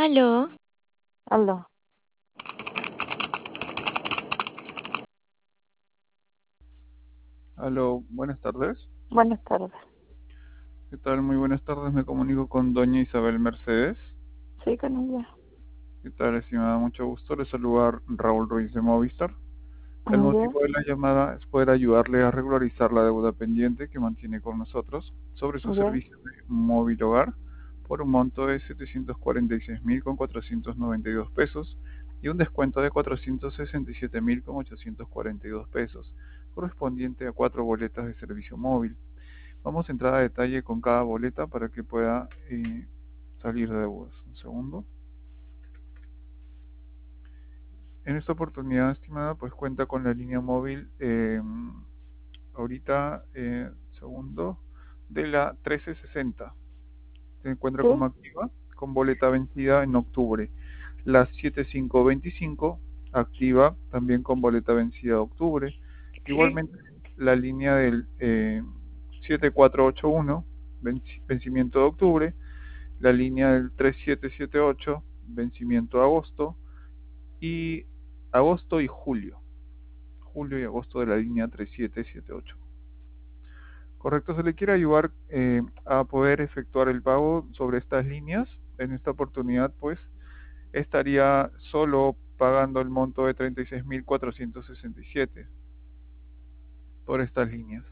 Aló, Aló, Aló, buenas tardes. buenas tardes. ¿Qué tal? Muy buenas tardes. Me comunico con doña Isabel Mercedes. Sí, con ella. ¿Qué tal, estimada? Mucho gusto. Le saluda Raúl Ruiz de Movistar. El Ya, motivo de la llamada es poder ayudarle a regularizar la deuda pendiente que mantiene con nosotros sobre su ya. servicio de móvil hogar por un monto de 746.492 pesos y un descuento de 467.842 pesos, correspondiente a 4 boletas de servicio móvil. Vamos a entrar a detalle con cada boleta para que pueda salir de deudas. Un segundo. En esta oportunidad, estimada, pues cuenta con la línea móvil ahorita, segundo, de la 1360. Se encuentra Sí, como activa con boleta vencida en octubre. La 7525 activa también con boleta vencida de octubre. Igualmente la línea del 7481, vencimiento de octubre. La línea del 3778, vencimiento de agosto. Y agosto y julio. Julio y agosto de la línea 3778. Correcto, se le quiere ayudar a poder efectuar el pago sobre estas líneas. En esta oportunidad, pues, estaría solo pagando el monto de 36.467 por estas líneas.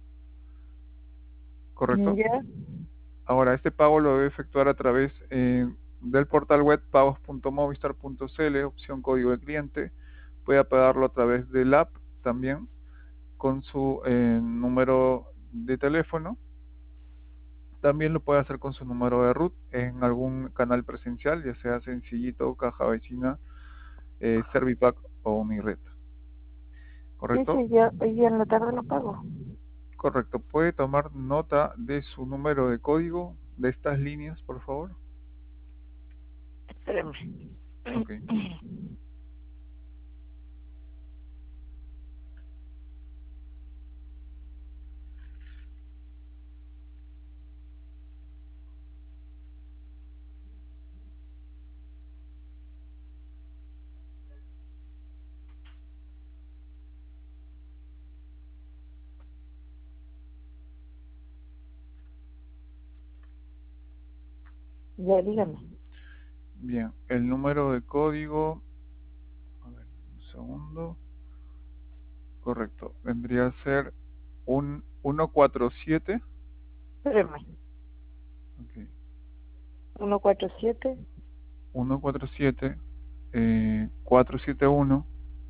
¿Correcto? ya. Ahora, este pago lo debe efectuar a través del portal web pagos.movistar.cl, opción código de cliente. Puede pagarlo a través del app también con su número de teléfono. También lo puede hacer con su número de RUT en algún canal presencial, ya sea Sencillito, Caja Vecina, Servipack o Unired. Sí, ¿Correcto? sí, ya, hoy día en la tarde lo pago. Correcto. ¿Puede tomar nota de su número de código de estas líneas, por favor? Espérame. Ok. Ya, dígame. Bien. El número de código, a ver, un segundo. Correcto. Vendría a ser un 147. Espérame. Ok. 147, 147 471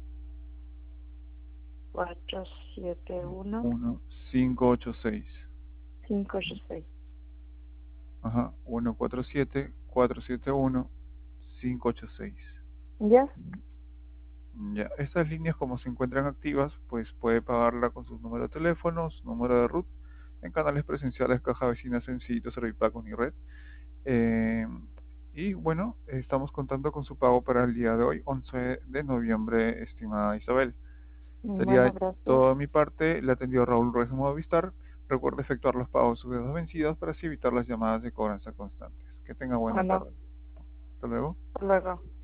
471, 1586. 586. Ajá, 147-471-586. Ya, Ya, estas líneas como se encuentran activas, pues puede pagarla con sus números de teléfono, su número de RUT, en canales presenciales, Caja Vecina, Sencillito, Servipack, Unired. Eh, y bueno, estamos contando con su pago para el día de hoy, 11 de noviembre, estimada Isabel. bueno, Sería gracias. todo de mi parte. Le atendió Raúl Ruiz de Movistar. Recuerde efectuar los pagos de sus deudas vencidas para así evitar las llamadas de cobranza constantes. Que tenga buena Bueno, tarde. Hasta luego. hasta luego.